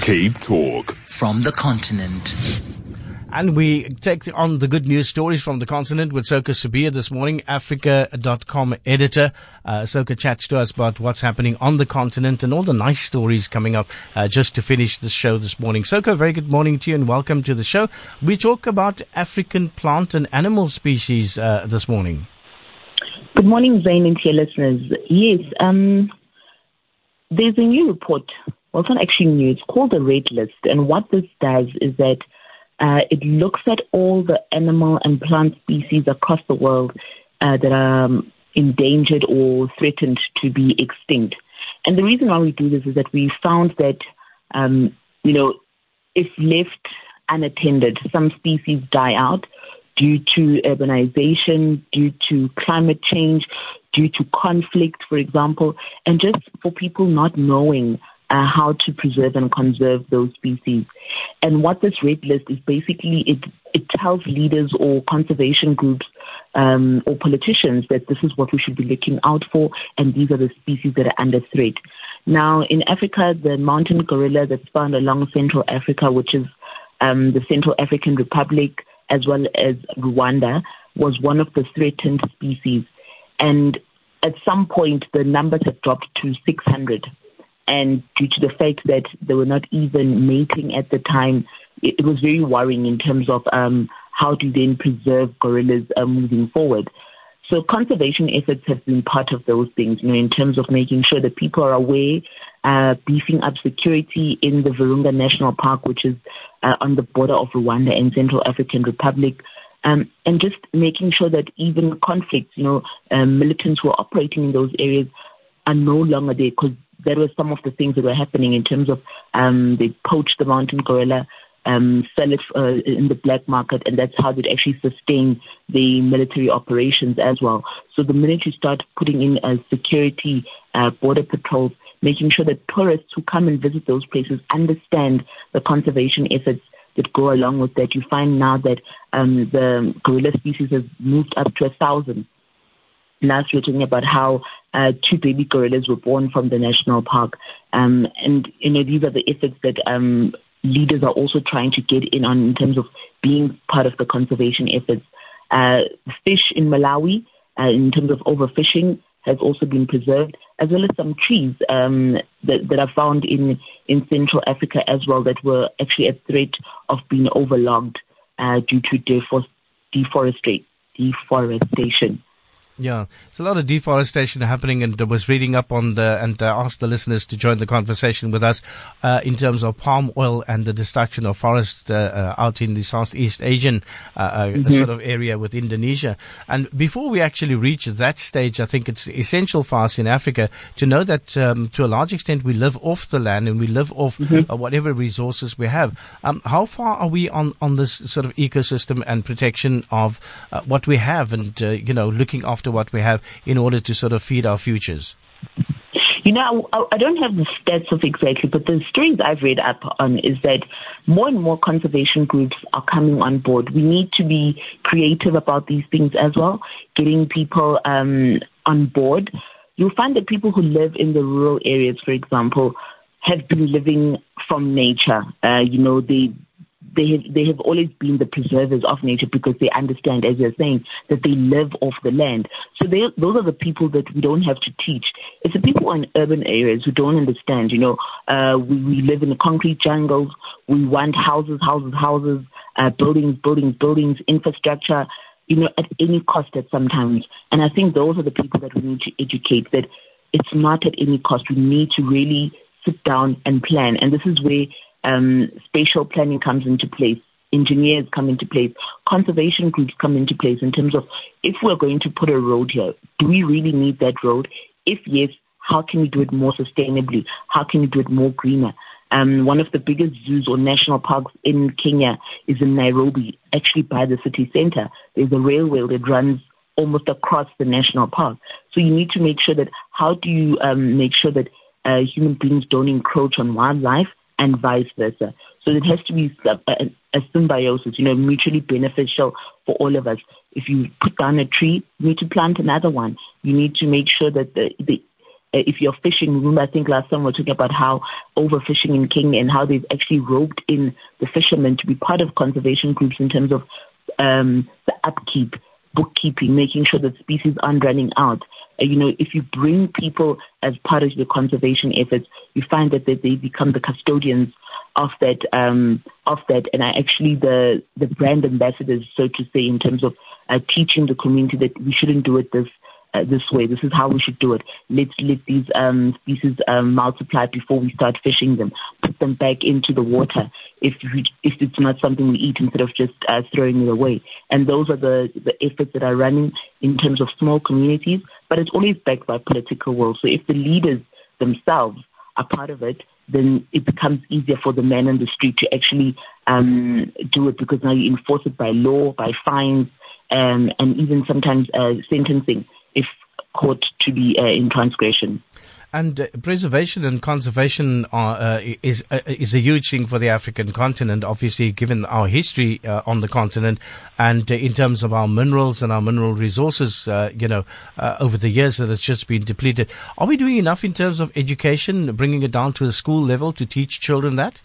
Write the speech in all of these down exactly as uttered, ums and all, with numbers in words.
Cape Talk. From the continent. And we take on the good news stories from the continent with Soka Sibiya this morning, Africa dot com editor. Uh, Soka chats to us about what's happening on the continent and all the nice stories coming up uh, just to finish the show this morning. Soka, very good morning to you and welcome to the show. We talk about African plant and animal species uh, this morning. Good morning, Zain, and to your listeners. Yes, um, there's a new report. Well, it's not actually new. It's called the Red List. And what this does is that Uh, it looks at all the animal and plant species across the world uh, that are um, endangered or threatened to be extinct. And the reason why we do this is that we found that, um, you know, if left unattended, some species die out due to urbanization, due to climate change, due to conflict, for example, and just for people not knowing Uh, how to preserve and conserve those species. And what this red list is basically, it, it tells leaders or conservation groups um, or politicians that this is what we should be looking out for, and these are the species that are under threat. Now, in Africa, the mountain gorilla that's found along Central Africa, which is um, the Central African Republic, as well as Rwanda, was one of the threatened species. And at some point, the numbers have dropped to six hundred. And due to the fact that they were not even mating at the time, it, it was very worrying in terms of um, how to then preserve gorillas uh, moving forward. So conservation efforts have been part of those things, you know, in terms of making sure that people are aware, uh, beefing up security in the Virunga National Park, which is uh, on the border of Rwanda and Central African Republic, um, and just making sure that even conflicts, you know, um, militants who are operating in those areas are no longer there, because that was some of the things that were happening in terms of um, they poached the mountain gorilla, um, sell it uh, in the black market, and that's how they'd actually sustain the military operations as well. So the military started putting in uh, security, uh, border patrols, making sure that tourists who come and visit those places understand the conservation efforts that go along with that. You find now that um, the gorilla species has moved up to a thousand. Last, we were talking about how uh, two baby gorillas were born from the national park. Um, and, you know, these are the efforts that um, leaders are also trying to get in on in terms of being part of the conservation efforts. Uh, fish in Malawi, uh, in terms of overfishing, has also been preserved, as well as some trees um, that, that are found in, in Central Africa as well that were actually at threat of being overlogged uh, due to defor- deforestation. deforestation. Yeah, there's a lot of deforestation happening, and I was reading up on the, and uh, asked the listeners to join the conversation with us uh, in terms of palm oil and the destruction of forests uh, uh, out in the Southeast Asian uh, mm-hmm. sort of area with Indonesia. And before we actually reach that stage, I think it's essential for us in Africa to know that um, to a large extent we live off the land and we live off mm-hmm. uh, whatever resources we have. Um, how far are we on, on this sort of ecosystem and protection of uh, what we have and, uh, you know, looking after what we have in order to sort of feed our futures? You know, I, I don't have the stats of exactly, but the stories I've read up on is that more and more conservation groups are coming on board. We need to be creative about these things as well, getting people um, on board. You'll find that people who live in the rural areas, for example, have been living from nature. Uh, you know, they They have, they have always been the preservers of nature because they understand, as you're saying, that they live off the land. So they, those are the people that we don't have to teach. It's the people in urban areas who don't understand, you know, uh, we, we live in concrete jungles. We want houses, houses, houses, uh, buildings, buildings, buildings, infrastructure, you know, at any cost at sometimes. And I think those are the people that we need to educate, that it's not at any cost. We need to really sit down and plan. And this is where Um, spatial planning comes into place, engineers come into place, conservation groups come into place in terms of, if we're going to put a road here, do we really need that road? If yes, how can we do it more sustainably? How can we do it more greener? Um, one of the biggest zoos or national parks in Kenya is in Nairobi, actually by the city center. There's a railway that runs almost across the national park. So you need to make sure that, how do you um, make sure that uh, human beings don't encroach on wildlife, and vice versa. So it has to be a, a, a symbiosis, you know, mutually beneficial for all of us. If you put down a tree, you need to plant another one. You need to make sure that the, the uh, if you're fishing, remember I think last time we were talking about how overfishing in Kenya and how they've actually roped in the fishermen to be part of conservation groups in terms of um, the upkeep, bookkeeping, making sure that species aren't running out. Uh, you know, if you bring people as part of the conservation efforts, you find that they, they become the custodians of that, um, of that, and are actually the the brand ambassadors, so to say, in terms of uh, teaching the community that we shouldn't do it this uh, this way. This is how we should do it. Let's let these um, species um, multiply before we start fishing them. Put them back into the water if we, if it's not something we eat, instead of just uh, throwing it away. And those are the the efforts that are running in terms of small communities, but it's always backed by political will. So if the leaders themselves are part of it, then it becomes easier for the man on the street to actually um, do it, because now you enforce it by law, by fines, um, and even sometimes uh, sentencing if caught to be uh, in transgression. And uh, preservation and conservation are, uh, is uh, is a huge thing for the African continent, obviously, given our history uh, on the continent, and uh, in terms of our minerals and our mineral resources, uh, you know, uh, over the years that it's just been depleted. Are we doing enough in terms of education, bringing it down to a school level to teach children that?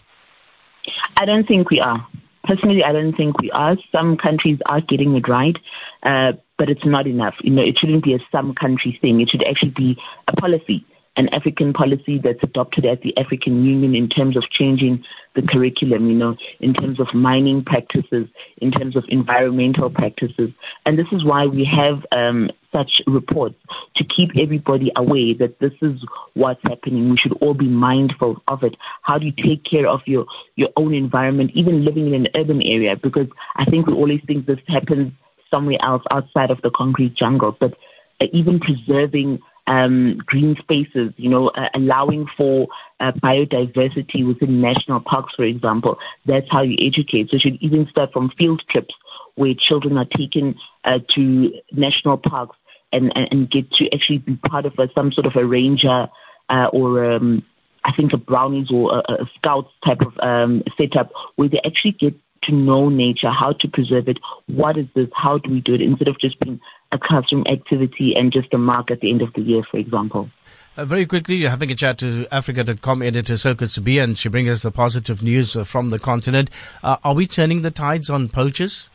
I don't think we are. Personally, I don't think we are. Some countries are getting it right, uh, but it's not enough. You know, it shouldn't be a some country thing. It should actually be a policy, an African policy that's adopted at the African Union in terms of changing the curriculum, you know, in terms of mining practices, in terms of environmental practices. And this is why we have um, such reports, to keep everybody aware that this is what's happening. We should all be mindful of it. How do you take care of your, your own environment, even living in an urban area? Because I think we always think this happens somewhere else outside of the concrete jungle, but uh, even preserving Um, green spaces, you know, uh, allowing for uh, biodiversity within national parks, for example. That's how you educate. So you should even start from field trips where children are taken uh, to national parks and, and, and get to actually be part of a, some sort of a ranger uh, or um, I think a brownies or a, a scouts type of um, setup, where they actually get to know nature, how to preserve it, what is this, how do we do it, instead of just being a classroom activity and just a mark at the end of the year, for example. Uh, very quickly, you're having a chat to Africa dot com editor Soka Sibiya, and she brings us the positive news uh, from the continent. Uh, are we turning the tides on poachers?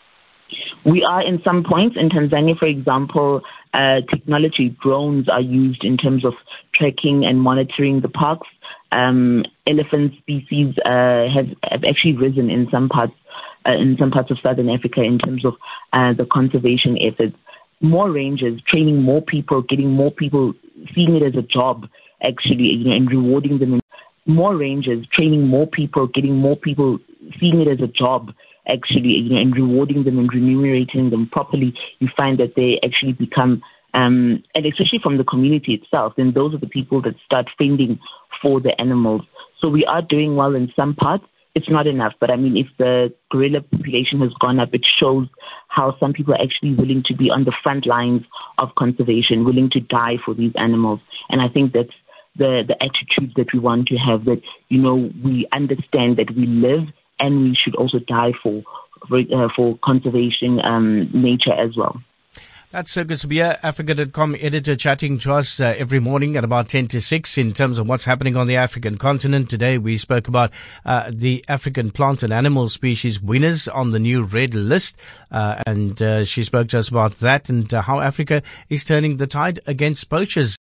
We are in some points. In Tanzania, for example, uh, technology, drones are used in terms of tracking and monitoring the parks. Um, elephant species uh, have, have actually risen in some parts uh, in some parts of southern Africa in terms of uh, the conservation efforts. More rangers, training more people, getting more people, seeing it as a job, actually, you know, and rewarding them. More rangers, training more people, getting more people, seeing it as a job, actually, you know, and rewarding them and remunerating them properly. You find that they actually become, um, and especially from the community itself, then those are the people that start fending for the animals. So we are doing well in some parts. It's not enough, but I mean, if the gorilla population has gone up, it shows how some people are actually willing to be on the front lines of conservation, willing to die for these animals. And I think that's the, the attitude that we want to have, that, you know, we understand that we live and we should also die for, for, uh, for conservation, um, nature as well. That's Soka Sibiya, Africa dot com editor, chatting to us uh, every morning at about ten to six in terms of what's happening on the African continent. Today we spoke about uh, the African plant and animal species winners on the new red list, uh, and uh, she spoke to us about that and uh, how Africa is turning the tide against poachers.